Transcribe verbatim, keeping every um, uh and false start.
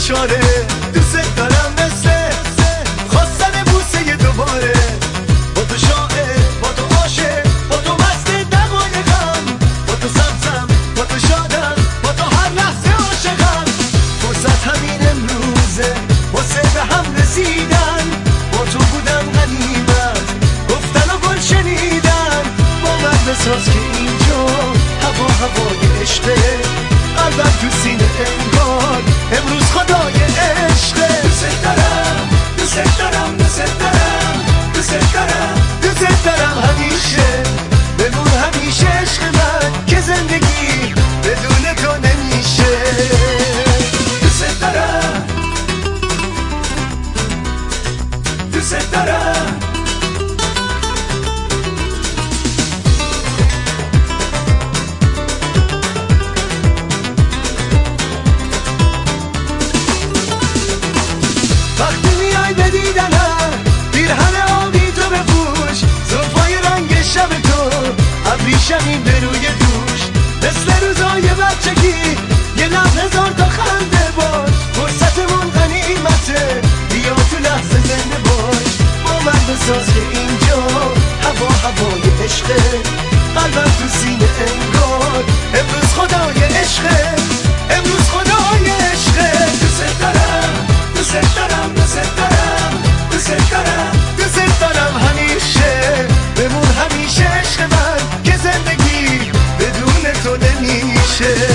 فشاره. دوست دارم مثل خواستن بوسه دوباره. با تو شاعر، با تو عاشق، با تو مست دقایقم، با تو سبزم، با تو شادم، با تو هر لحظه عاشقم. فرصت همین امروزه واسه به هم رسیدن. با تو بودم غنیمت، گفتن و گل شنیدن. با من بساز که اینجا هوا هوای عشقه. قلبم تو سینه انگار امروز خدای عشقه. دوست دارم، دوست دارم، دوست دارم، دوست دارم، دوست دارم همیشه. بمون همیشه عشق من که زندگی بدون تو نمیشه. دوست دارم، دوست دارم. وقتی میای به دیدنم پیرهن آبی تو بپوش. زلفای رنگ شب تو ابریشمی به روی دوش. مثل روزای بچگی یه لب هزار تا خنده باش. فرصتمون غنیمته، بیا تو لحظه زنده باش. با من بساز که اینجا هوا هوای عشقه. قلبم تو سینه انگار امروز خدای عشقه. امروز خدای عشقه. دوست دارم، دوست دارم، دوست دارم، دوست دارم، دوست دارم همیشه. بمون همیشه عشق من که زندگی بدون تو نمیشه.